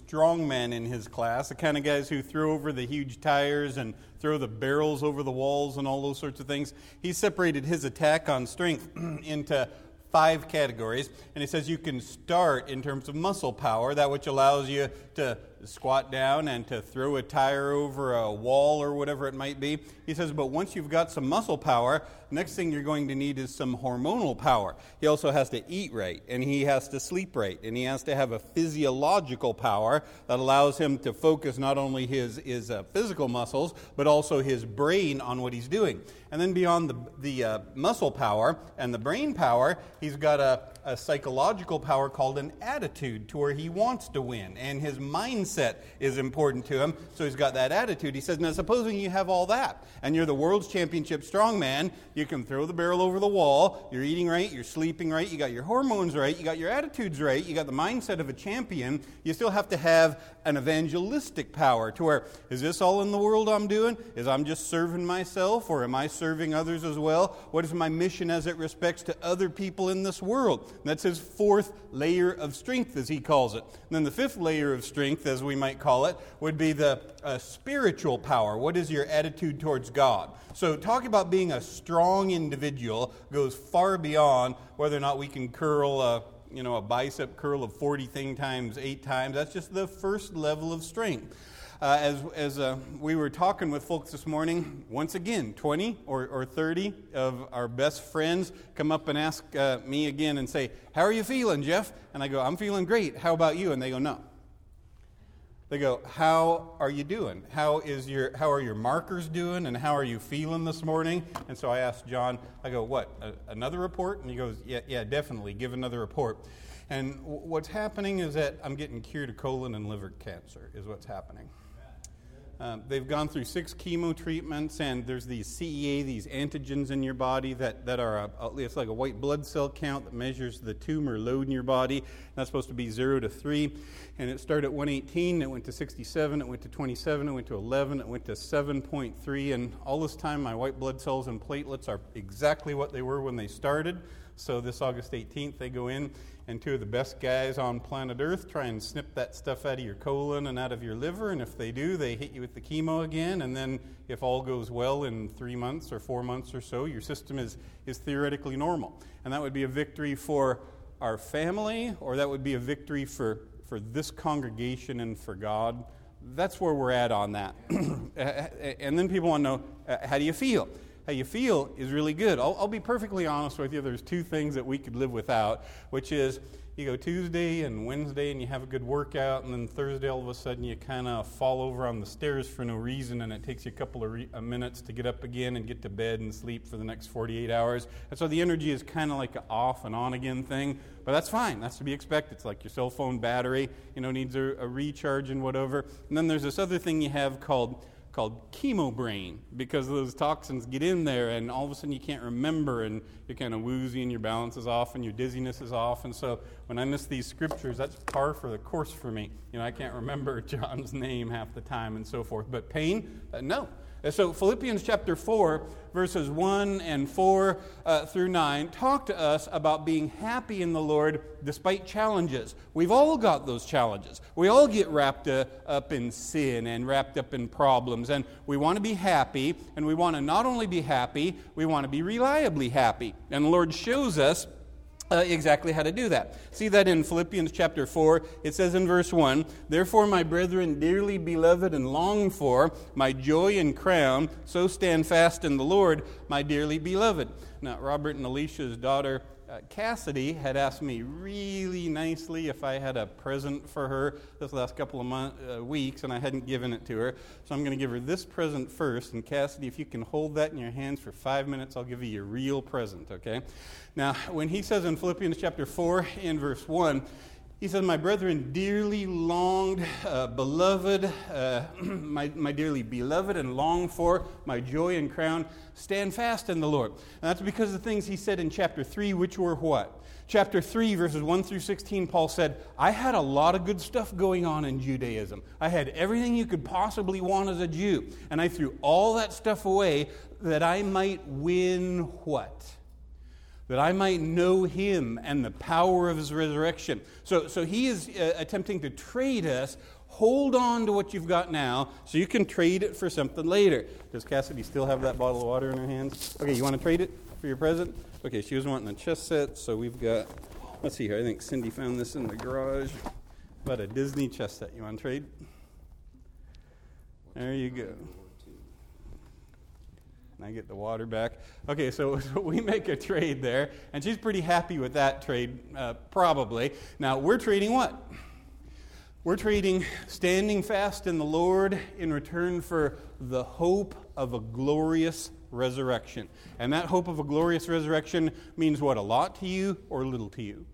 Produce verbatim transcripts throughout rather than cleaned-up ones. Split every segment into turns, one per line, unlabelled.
strongmen in his class, the kind of guys who throw over the huge tires and throw the barrels over the walls and all those sorts of things. He separated his attack on strength into five categories, and he says you can start in terms of muscle power, that which allows you to squat down and to throw a tire over a wall or whatever it might be. He says, but once you've got some muscle power, next thing you're going to need is some hormonal power. He also has to eat right, and he has to sleep right, and he has to have a physiological power that allows him to focus not only his, his uh, physical muscles, but also his brain on what he's doing. And then beyond the, the uh, muscle power and the brain power, he's got a, a psychological power called an attitude, to where he wants to win, and his mindset is important to him, so he's got that attitude. He says, now supposing you have all that, and you're the world's championship strongman, you can throw the barrel over the wall, you're eating right, you're sleeping right, you got your hormones right, you got your attitudes right, you got the mindset of a champion, you still have to have an evangelistic power, to where, is this all in the world I'm doing? Is I'm just serving myself, or am I serving others as well? What is my mission as it respects to other people in this world? And that's his fourth layer of strength, as he calls it. And then the fifth layer of strength, as we might call it, would be the uh, spiritual power. What is your attitude towards God? So talking about being a strong individual goes far beyond whether or not we can curl a, you know, a bicep curl of forty thing times eight times. That's just the first level of strength. Uh, as as uh, we were talking with folks this morning, once again, twenty or, or thirty of our best friends come up and ask uh, me again and say, how are you feeling, Jeff? And I go, I'm feeling great. How about you? And they go, no. They go, how are you doing? How is your how are your markers doing? And how are you feeling this morning? And so I asked John, I go, what, a, another report? And he goes, yeah, yeah, definitely, give another report. And w- what's happening is that I'm getting cured of colon and liver cancer is what's happening. Um, they've gone through six chemo treatments, and there's these C E A, these antigens in your body that, that are, a, a, it's like a white blood cell count that measures the tumor load in your body. That's supposed to be zero to three, and it started at one eighteen, it went to sixty-seven, it went to twenty-seven, it went to eleven, it went to seven point three, and all this time my white blood cells and platelets are exactly what they were when they started. So this August eighteenth, they go in, and two of the best guys on planet Earth try and snip that stuff out of your colon and out of your liver, and if they do, they hit you with the chemo again, and then if all goes well in three months or four months or so, your system is, is theoretically normal. And that would be a victory for our family, or that would be a victory for, for this congregation and for God. That's where we're at on that. And then people want to know, uh, how do you feel? How you feel is really good. I'll, I'll be perfectly honest with you. There's two things that we could live without, which is you go Tuesday and Wednesday and you have a good workout, and then Thursday all of a sudden you kind of fall over on the stairs for no reason, and it takes you a couple of re- uh, minutes to get up again and get to bed and sleep for the next forty-eight hours. And so the energy is kind of like an off and on again thing, but that's fine. That's to be expected. It's like your cell phone battery, you know, needs a, a recharge and whatever. And then there's this other thing you have called called chemo brain, because those toxins get in there and all of a sudden you can't remember, and you're kind of woozy and your balance is off and your dizziness is off. And so when I miss these scriptures, that's par for the course for me. You know, I can't remember John's name half the time and so forth. But pain, uh, no. So Philippians chapter four, verses one and four uh, through nine, talk to us about being happy in the Lord despite challenges. We've all got those challenges. We all get wrapped uh, up in sin and wrapped up in problems, and we want to be happy, and we want to not only be happy, we want to be reliably happy. And the Lord shows us Uh, exactly how to do that. See that in Philippians chapter four. It says in verse one, "Therefore, my brethren, dearly beloved and longed for, my joy and crown, so stand fast in the Lord, my dearly beloved." Now, Robert and Alicia's daughter, uh, Cassidy, had asked me really nicely if I had a present for her this last couple of month, uh, weeks, and I hadn't given it to her. So I'm going to give her this present first. And Cassidy, if you can hold that in your hands for five minutes, I'll give you your real present, okay? Now, when he says in Philippians chapter four, in verse one, he says, "My brethren, dearly longed, uh, beloved, uh, my, my dearly beloved and longed for, my joy and crown, stand fast in the Lord." And that's because of the things he said in chapter three, which were what? Chapter three, verses one through sixteen, Paul said, I had a lot of good stuff going on in Judaism. I had everything you could possibly want as a Jew. And I threw all that stuff away that I might win what? That I might know him and the power of his resurrection. So, so he is uh, attempting to trade us Hold on to what you've got now so you can trade it for something later. Does Cassidy still have that bottle of water in her hands? Okay, you want to trade it for your present? Okay, she was wanting a chess set, so we've got, let's see here, I think Cindy found this in the garage. About a Disney chess set. You want to trade? There you go. And I get the water back. Okay, so, so we make a trade there, and she's pretty happy with that trade, uh, probably. Now, we're trading what? We're trading standing fast in the Lord in return for the hope of a glorious resurrection. And that hope of a glorious resurrection means what? A lot to you or little to you?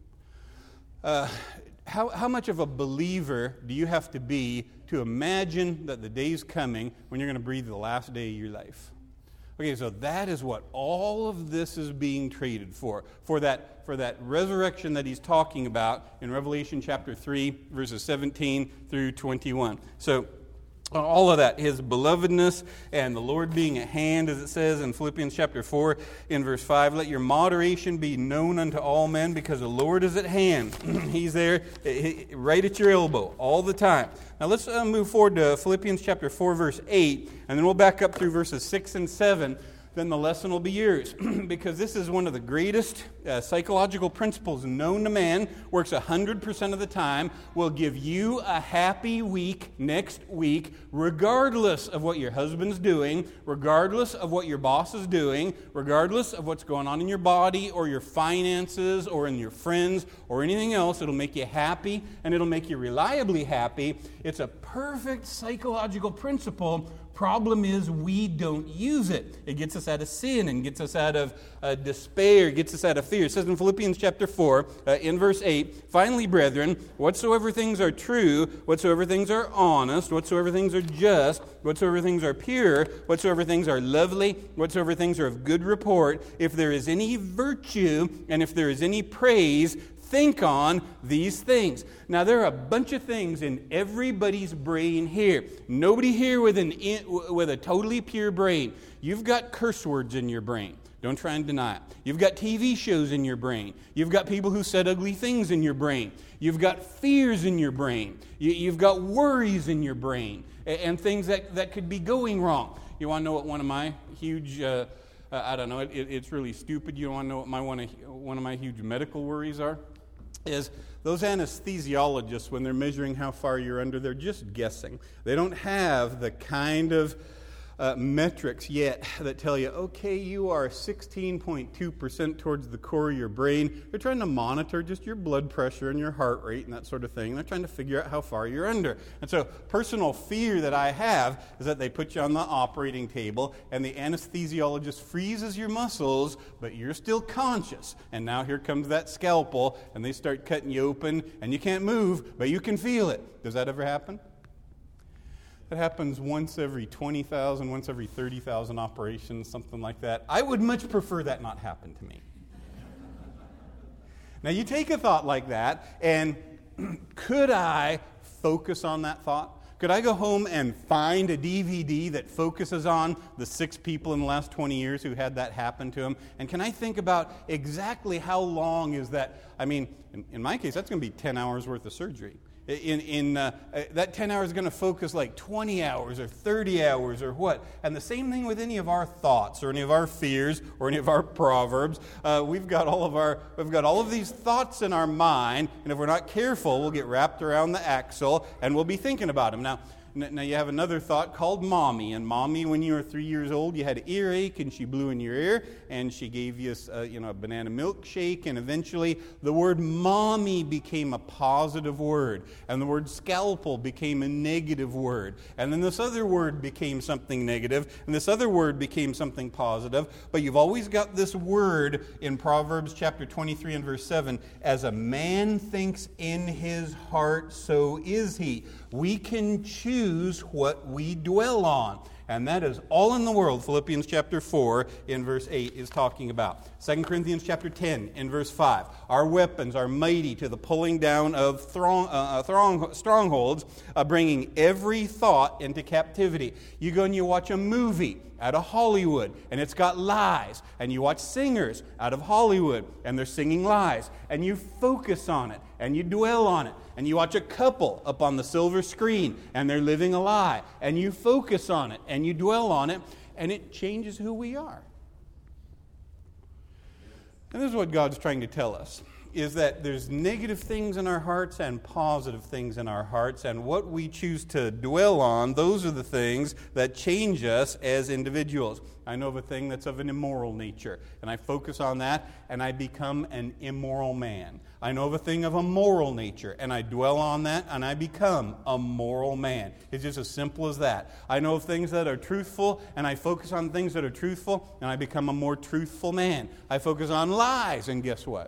Uh, how, how much of a believer do you have to be to imagine that the day's coming when you're going to breathe the last day of your life? Okay, so that is what all of this is being traded for, for that, for that resurrection that he's talking about in Revelation chapter three, verses seventeen through twenty-one. So all of that, his belovedness and the Lord being at hand, as it says in Philippians chapter four, in verse five, let your moderation be known unto all men because the Lord is at hand. He's there right at your elbow all the time. Now let's uh, move forward to Philippians chapter four, verse eight, and then we'll back up through verses six and seven. Then the lesson will be yours, because this is one of the greatest uh, psychological principles known to man, works one hundred percent of the time, will give you a happy week next week, regardless of what your husband's doing, regardless of what your boss is doing, regardless of what's going on in your body or your finances or in your friends or anything else. It'll make you happy, and it'll make you reliably happy. It's a perfect psychological principle. Problem is, we don't use it. It gets us out of sin and gets us out of uh, despair, gets us out of fear. It says in Philippians chapter four, uh, in verse eight, finally, brethren, whatsoever things are true, whatsoever things are honest, whatsoever things are just, whatsoever things are pure, whatsoever things are lovely, whatsoever things are of good report, if there is any virtue and if there is any praise, think on these things. Now, there are a bunch of things in everybody's brain here. Nobody here with an in, with a totally pure brain. You've got curse words in your brain. Don't try and deny it. You've got T V shows in your brain. You've got people who said ugly things in your brain. You've got fears in your brain. You, you've got worries in your brain and, and things that, that could be going wrong. You want to know what one of my huge... Uh, Uh, I don't know, it, it, it's really stupid. You want to know what my one of, one of my huge medical worries are? Is those anesthesiologists, when they're measuring how far you're under, they're just guessing. They don't have the kind of uh, metrics yet that tell you, okay, you are sixteen point two percent towards the core of your brain. They're trying to monitor just your blood pressure and your heart rate and that sort of thing. They're trying to figure out how far you're under. And so personal fear that I have is that they put you on the operating table and the anesthesiologist freezes your muscles, but you're still conscious. And now here comes that scalpel, and they start cutting you open, and you can't move, but you can feel it. Does that ever happen? That happens once every twenty thousand, once every thirty thousand operations, something like that. I would much prefer that not happen to me. Now, you take a thought like that, and could I focus on that thought? Could I go home and find a D V D that focuses on the six people in the last twenty years who had that happen to them? And can I think about exactly how long is that? I mean, in, in my case, that's going to be ten hours worth of surgery. In, in uh, that ten hours is going to focus like twenty hours or thirty hours or what. And the same thing with any of our thoughts or any of our fears or any of our proverbs. Uh, we've got all of our we've got all of these thoughts in our mind, and if we're not careful, we'll get wrapped around the axle and we'll be thinking about them. Now, Now, you have another thought called Mommy. And Mommy, when you were three years old, you had an earache, and she blew in your ear, and she gave you a, you know, a banana milkshake, and eventually the word Mommy became a positive word, and the word scalpel became a negative word, and then this other word became something negative, and this other word became something positive, but you've always got this word in Proverbs chapter twenty-three and verse seven, as a man thinks in his heart, so is he. We can choose what we dwell on. And that is all in the world Philippians chapter four in verse eight is talking about. Second Corinthians chapter ten in verse five. Our weapons are mighty to the pulling down of throng, uh, throng, strongholds, uh, bringing every thought into captivity. You go and you watch a movie out of Hollywood, and it's got lies. And you watch singers out of Hollywood, and they're singing lies. And you focus on it, and you dwell on it. And you watch a couple up on the silver screen, and they're living a lie. And you focus on it, and you dwell on it, and it changes who we are. And this is what God's trying to tell us, is that there's negative things in our hearts and positive things in our hearts, and what we choose to dwell on, those are the things that change us as individuals. I know of a thing that's of an immoral nature, and I focus on that, and I become an immoral man. I know of a thing of a moral nature, and I dwell on that, and I become a moral man. It's just as simple as that. I know of things that are truthful, and I focus on things that are truthful, and I become a more truthful man. I focus on lies, and guess what?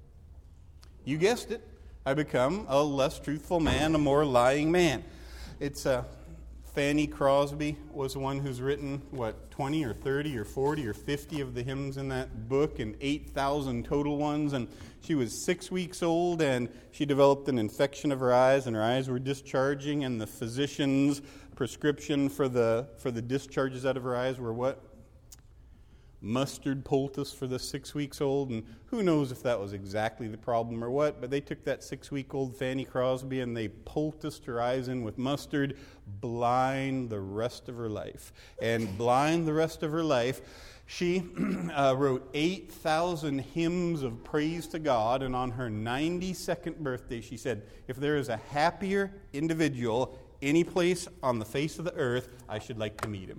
You guessed it. I become a less truthful man, a more lying man. It's uh, Fanny Crosby was the one who's written, what, twenty or thirty or forty or fifty of the hymns in that book, and eight thousand total ones. And she was six weeks old, and she developed an infection of her eyes, and her eyes were discharging, and the physician's prescription for the for the discharges out of her eyes were what? Mustard poultice for the six weeks old, and who knows if that was exactly the problem or what, but they took that six-week-old Fanny Crosby and they poulticed her eyes in with mustard, blind the rest of her life. And blind the rest of her life, she uh, wrote eight thousand hymns of praise to God, and on her ninety-second birthday, she said, if there is a happier individual any place on the face of the earth, I should like to meet him.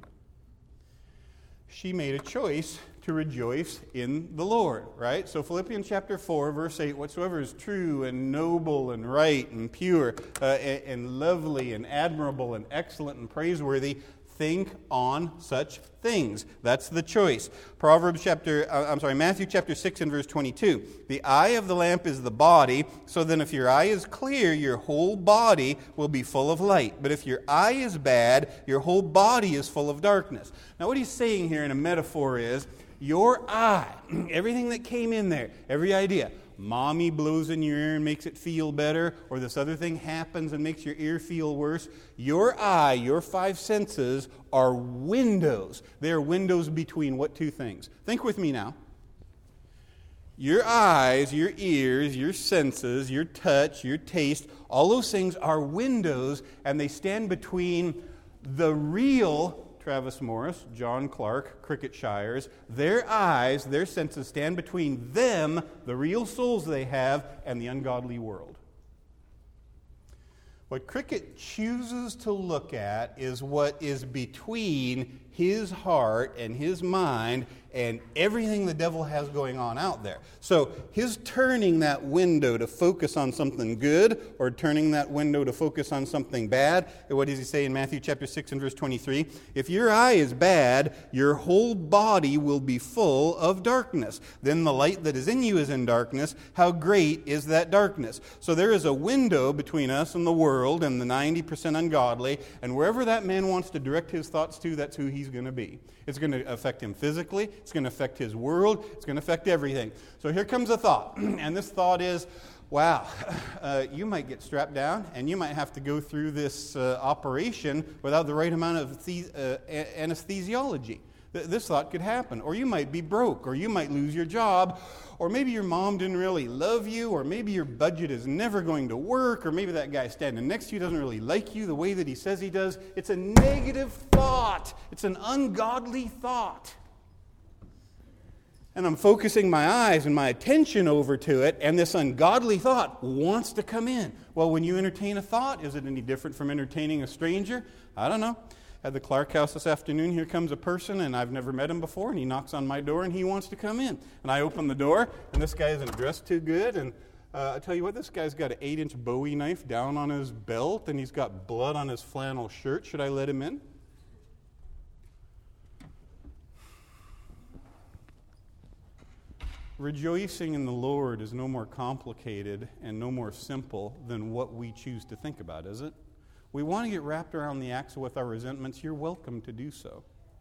She made a choice to rejoice in the Lord, right? So Philippians chapter four, verse eight, whatsoever is true and noble and right and pure uh, and, and lovely and admirable and excellent and praiseworthy, think on such things. That's the choice. Proverbs chapter, uh, I'm sorry, Matthew chapter six and verse twenty-two. The eye of the lamp is the body, so then if your eye is clear, your whole body will be full of light. But if your eye is bad, your whole body is full of darkness. Now what he's saying here in a metaphor is, your eye, everything that came in there, every idea, mommy blows in your ear and makes it feel better, or this other thing happens and makes your ear feel worse. Your eye, your five senses, are windows. They are windows between what two things? Think with me now. Your eyes, your ears, your senses, your touch, your taste, all those things are windows, and they stand between the real Travis Morris, John Clark, Cricket Shires, their eyes, their senses stand between them, the real souls they have, and the ungodly world. What Cricket chooses to look at is what is between his heart and his mind and everything the devil has going on out there. So his turning that window to focus on something good or turning that window to focus on something bad, what does he say in Matthew chapter six and verse twenty-three? If your eye is bad, your whole body will be full of darkness. Then the light that is in you is in darkness. How great is that darkness? So there is a window between us and the world and the ninety percent ungodly, and wherever that man wants to direct his thoughts to, that's who he's going to be. It's going to affect him physically. It's going to affect his world. It's going to affect everything. So here comes a thought. And this thought is, wow, uh, you might get strapped down and you might have to go through this uh, operation without the right amount of the- uh, anesthesiology. This thought could happen. Or you might be broke, or you might lose your job, or maybe your mom didn't really love you, or maybe your budget is never going to work, or maybe that guy standing next to you doesn't really like you the way that he says he does. It's a negative thought. It's an ungodly thought. And I'm focusing my eyes and my attention over to it, and this ungodly thought wants to come in. Well, when you entertain a thought, is it any different from entertaining a stranger? I don't know. At the Clark house this afternoon, here comes a person, and I've never met him before, and he knocks on my door, and he wants to come in. And I open the door, and this guy isn't dressed too good, and uh, I tell you what, this guy's got an eight-inch Bowie knife down on his belt, and he's got blood on his flannel shirt. Should I let him in? Rejoicing in the Lord is no more complicated and no more simple than what we choose to think about, is it? we want to get wrapped around the axle with our resentments, you're welcome to do so.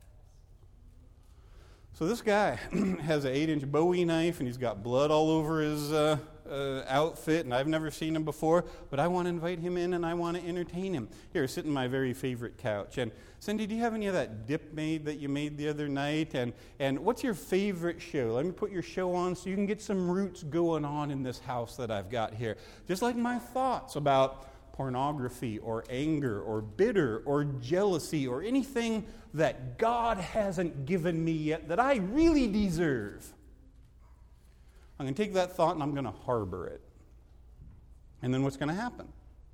So this guy has an eight-inch Bowie knife, and he's got blood all over his uh, uh, outfit, and I've never seen him before, but I want to invite him in, and I want to entertain him. Here, sit in my very favorite couch. And Cindy, do you have any of that dip made that you made the other night? And, and what's your favorite show? Let me put your show on so you can get some roots going on in this house that I've got here. Just like my thoughts about pornography or anger or bitter or jealousy or anything that God hasn't given me yet that I really deserve. I'm going to take that thought and I'm going to harbor it. And then what's going to happen?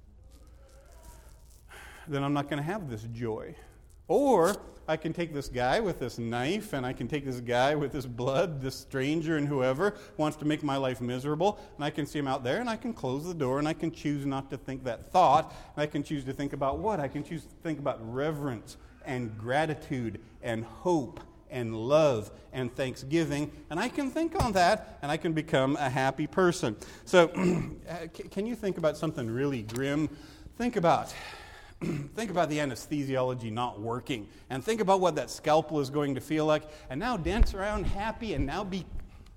Then I'm not going to have this joy. Or I can take this guy with this knife, and I can take this guy with this blood, this stranger and whoever wants to make my life miserable, and I can see him out there, and I can close the door, and I can choose not to think that thought, and I can choose to think about what? I can choose to think about reverence and gratitude and hope and love and thanksgiving, and I can think on that, and I can become a happy person. So, can you think about something really grim? Think about... Think about the anesthesiology not working, and think about what that scalpel is going to feel like, and now dance around happy and now be...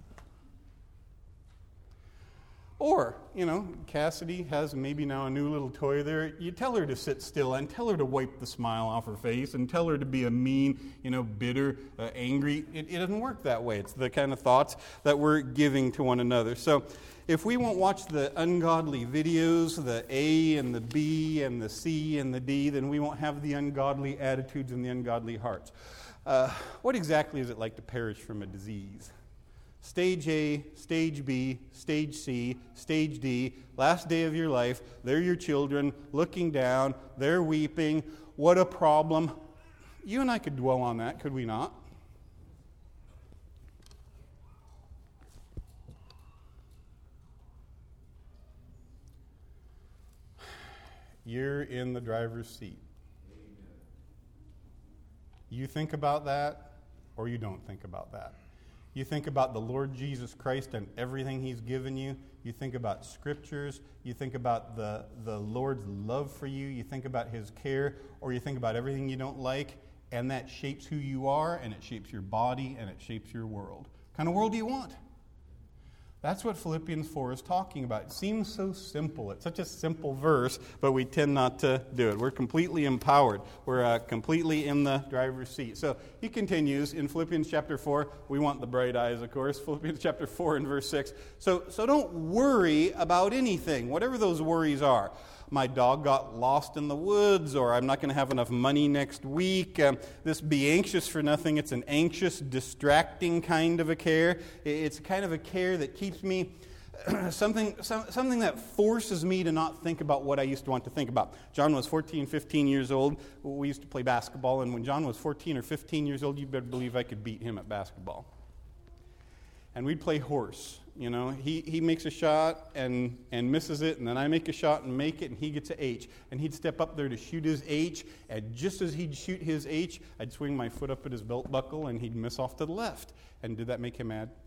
Or, you know, Cassidy has maybe now a new little toy there. You tell her to sit still and tell her to wipe the smile off her face and tell her to be a mean, you know, bitter, uh, angry. It, it doesn't work that way. It's the kind of thoughts that we're giving to one another. So if we won't watch the ungodly videos, the A and the B and the C and the D, then we won't have the ungodly attitudes and the ungodly hearts. Uh, what exactly is it like to perish from a disease? Stage A, Stage B, Stage C, Stage D, last day of your life, they're your children, looking down, they're weeping, what a problem. You and I could dwell on that, could we not? You're in the driver's seat. You think about that, or you don't think about that. You think about the Lord Jesus Christ and everything He's given you. You think about Scriptures. You think about the, the Lord's love for you. You think about His care, or you think about everything you don't like, and that shapes who you are, and it shapes your body, and it shapes your world. What kind of world do you want? That's what Philippians four is talking about. It seems so simple. It's such a simple verse, but we tend not to do it. We're completely empowered. We're uh, completely in the driver's seat. So he continues in Philippians chapter four. We want the bright eyes, of course. Philippians chapter four and verse six. So, so don't worry about anything, whatever those worries are. My dog got lost in the woods, or I'm not going to have enough money next week. Um, this be anxious for nothing. It's an anxious, distracting kind of a care. It's a kind of a care that keeps me, something, some, something that forces me to not think about what I used to want to think about. John was fourteen, fifteen years old. We used to play basketball, and when John was fourteen or fifteen years old, you better believe I could beat him at basketball. And we'd play horse. You know, he, he makes a shot and, and misses it, and then I make a shot and make it, and he gets an H. And he'd step up there to shoot his H, and just as he'd shoot his H, I'd swing my foot up at his belt buckle, and he'd miss off to the left. And did that make him mad?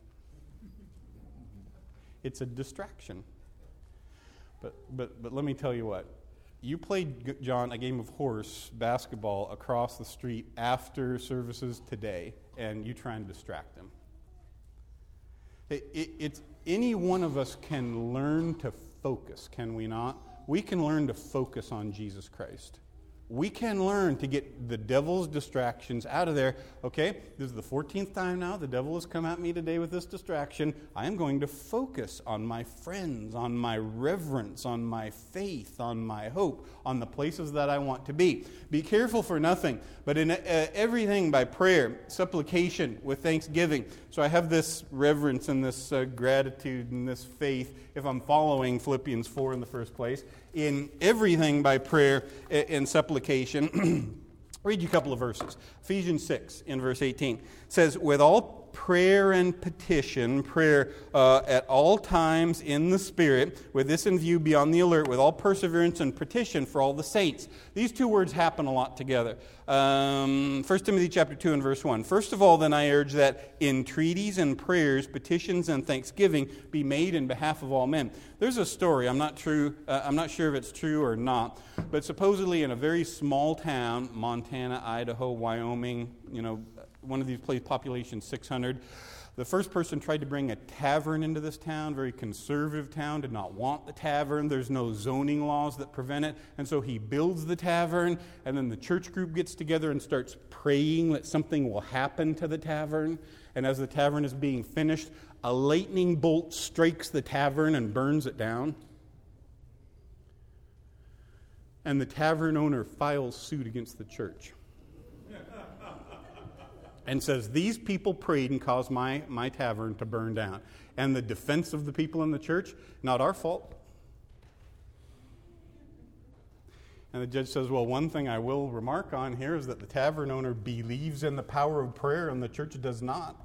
It's a distraction. But but but let me tell you what. You played, John, a game of horse basketball across the street after services today, and you try and distract him. It, it, it's any one of us can learn to focus, can we not? We can learn to focus on Jesus Christ. We can learn to get the devil's distractions out of there. Okay, this is the fourteenth time now the devil has come at me today with this distraction. I am going to focus on my friends, on my reverence, on my faith, on my hope, on the places that I want to be. Be careful for nothing, but in uh, everything by prayer, supplication, with thanksgiving. So I have this reverence and this uh, gratitude and this faith, if I'm following Philippians four in the first place, in everything by prayer and supplication. Read you a couple of verses. Ephesians six in verse eighteen says, with all prayer and petition, prayer uh, at all times in the Spirit, with this in view, be on the alert, with all perseverance and petition for all the saints. These two words happen a lot together. Um, First Timothy chapter two and verse one. First of all, then I urge that entreaties and prayers, petitions and thanksgiving be made in behalf of all men. There's a story, I'm not true, uh, I'm not sure if it's true or not, but supposedly in a very small town, Montana, Idaho, Wyoming, you know, one of these places, population six hundred, the first person tried to bring a tavern into this town, very conservative town, did not want the tavern. There's no zoning laws that prevent it. And so he builds the tavern, and then the church group gets together and starts praying that something will happen to the tavern. And as the tavern is being finished, a lightning bolt strikes the tavern and burns it down. And the tavern owner files suit against the church. And says, these people prayed and caused my, my tavern to burn down. And the defense of the people in the church, not our fault. And the judge says, well, one thing I will remark on here is that the tavern owner believes in the power of prayer and the church does not.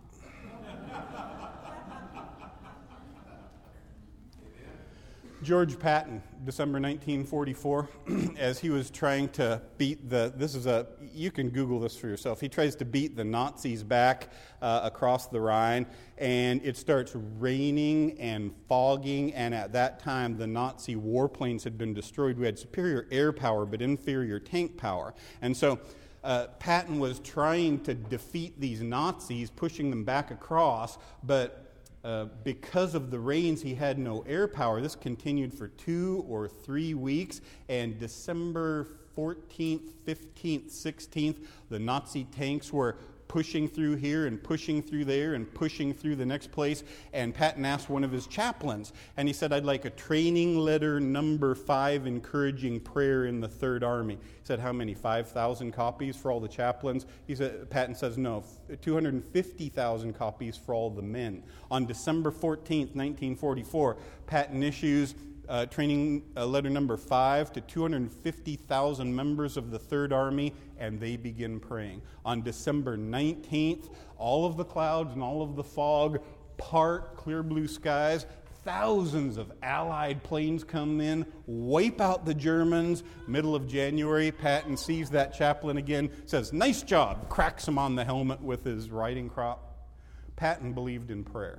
George Patton, December nineteen forty-four, as he was trying to beat the, this is a, you can Google this for yourself. He tries to beat the Nazis back uh, across the Rhine, and it starts raining and fogging, and at that time the Nazi warplanes had been destroyed. We had superior air power but inferior tank power. And so uh, Patton was trying to defeat these Nazis, pushing them back across, but Uh, because of the rains, he had no air power. This continued for two or three weeks, and December fourteenth, fifteenth, sixteenth, the Nazi tanks were pushing through here and pushing through there and pushing through the next place. And Patton asked one of his chaplains, and he said, I'd like a training letter number five encouraging prayer in the Third Army. He said, how many? five thousand copies for all the chaplains? He said, Patton says, no, two hundred fifty thousand copies for all the men. On December fourteenth, nineteen forty-four, Patton issues Uh, training uh, letter number five to two hundred fifty thousand members of the Third Army, and they begin praying. On December nineteenth, all of the clouds and all of the fog part, clear blue skies. Thousands of Allied planes come in, wipe out the Germans. Middle of January, Patton sees that chaplain again, says, nice job, cracks him on the helmet with his riding crop. Patton believed in prayer.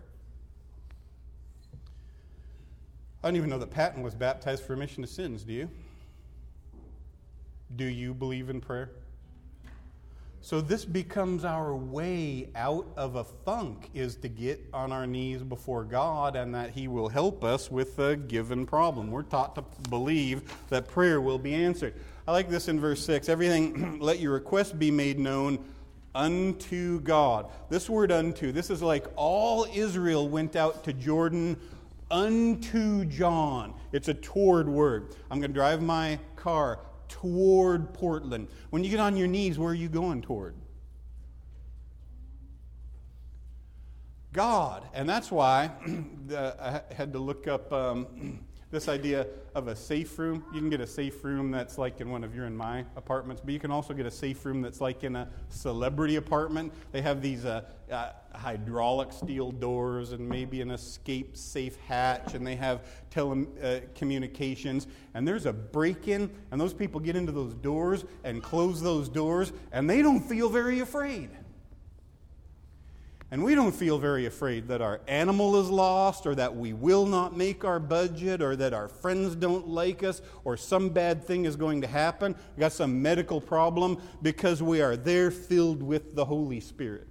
I don't even know that Patton was baptized for remission of sins, do you? Do you believe in prayer? So this becomes our way out of a funk, is to get on our knees before God and that He will help us with a given problem. We're taught to believe that prayer will be answered. I like this in verse six. Everything, let your request be made known unto God. This word unto, this is like all Israel went out to Jordan unto John. It's a toward word. I'm going to drive my car toward Portland. When you get on your knees, where are you going toward? God. And that's why I had to look up um, this idea of a safe room. You can get a safe room that's like in one of your and my apartments, but you can also get a safe room that's like in a celebrity apartment. They have these uh, uh, hydraulic steel doors and maybe an escape safe hatch, and they have telecommunications, uh, and there's a break-in, and those people get into those doors and close those doors, and they don't feel very afraid. And we don't feel very afraid that our animal is lost, or that we will not make our budget, or that our friends don't like us, or some bad thing is going to happen. We've got some medical problem, because we are there filled with the Holy Spirit.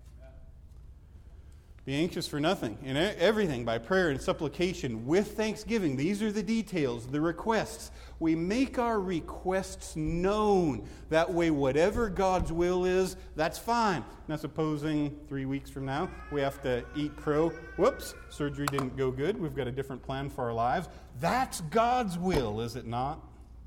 Be anxious for nothing, in everything by prayer and supplication with thanksgiving. These are the details, the requests. We make our requests known. That way, whatever God's will is, that's fine. Now, supposing three weeks from now we have to eat crow. Whoops, surgery didn't go good. We've got a different plan for our lives. That's God's will, is it not?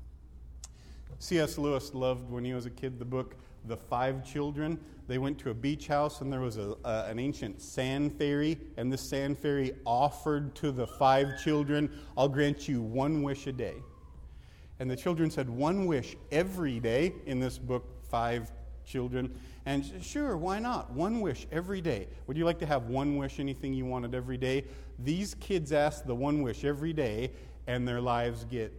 C S Lewis loved, when he was a kid, the book The Five Children. They went to a beach house, and there was a, a, an ancient sand fairy, and this sand fairy offered to the five children, I'll grant you one wish a day. And the children said one wish every day. In this book, Five children. And sure, why not? One wish every day. Would you like to have one wish, anything you wanted every day? These kids ask the one wish every day, and their lives get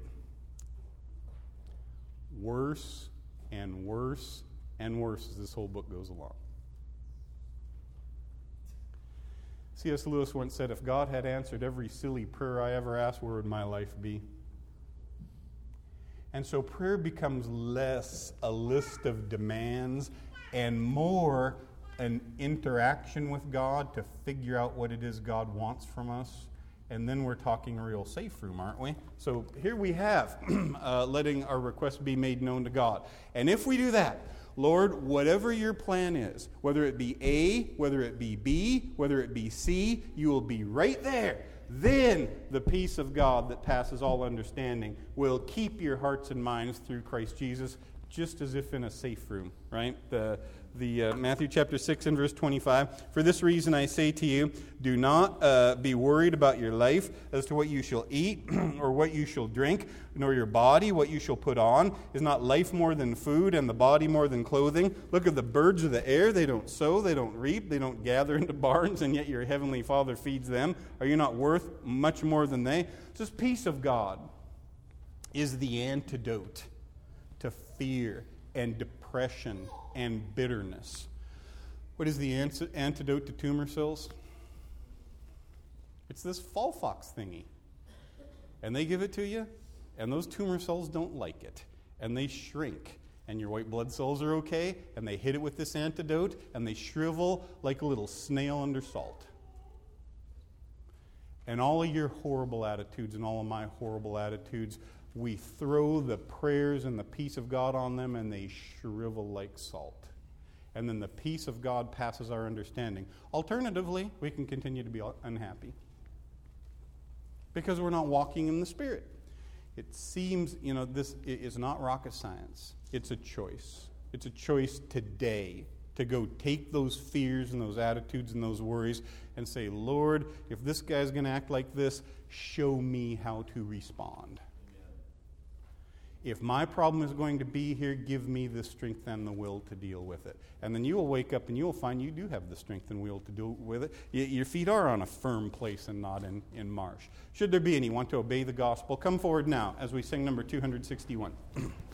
worse and worse and worse as this whole book goes along. C S Lewis once said, if God had answered every silly prayer I ever asked, where would my life be? And so prayer becomes less a list of demands and more an interaction with God to figure out what it is God wants from us. And then we're talking a real safe room, aren't we? So here we have uh, letting our requests be made known to God. And if we do that, Lord, whatever your plan is, whether it be A, whether it be B, whether it be C, you will be right there. Then the peace of God that passes all understanding will keep your hearts and minds through Christ Jesus, just as if in a safe room, right? The the uh, Matthew chapter six and verse twenty-five. For this reason I say to you, do not uh, be worried about your life as to what you shall eat or what you shall drink, nor your body what you shall put on. Is not life more than food and the body more than clothing? Look at the birds of the air. They don't sow, they don't reap, they don't gather into barns, and yet your heavenly Father feeds them. Are you not worth much more than they? So this peace of God is the antidote to fear and depression and bitterness. What is the antidote to tumor cells? It's this Folfox thingy. And they give it to you, and those tumor cells don't like it. And they shrink. And your white blood cells are okay, and they hit it with this antidote, and they shrivel like a little snail under salt. And all of your horrible attitudes and all of my horrible attitudes, we throw the prayers and the peace of God on them, and they shrivel like salt. And then the peace of God passes our understanding. Alternatively, we can continue to be unhappy because we're not walking in the Spirit. It seems, you know, this is not rocket science. It's a choice. It's a choice today to go take those fears and those attitudes and those worries and say, Lord, if this guy's going to act like this, show me how to respond. If my problem is going to be here, give me the strength and the will to deal with it. And then you will wake up and you will find you do have the strength and will to deal with it. Your feet are on a firm place and not in, in marsh. Should there be any want to obey the gospel, come forward now as we sing number two hundred sixty-one.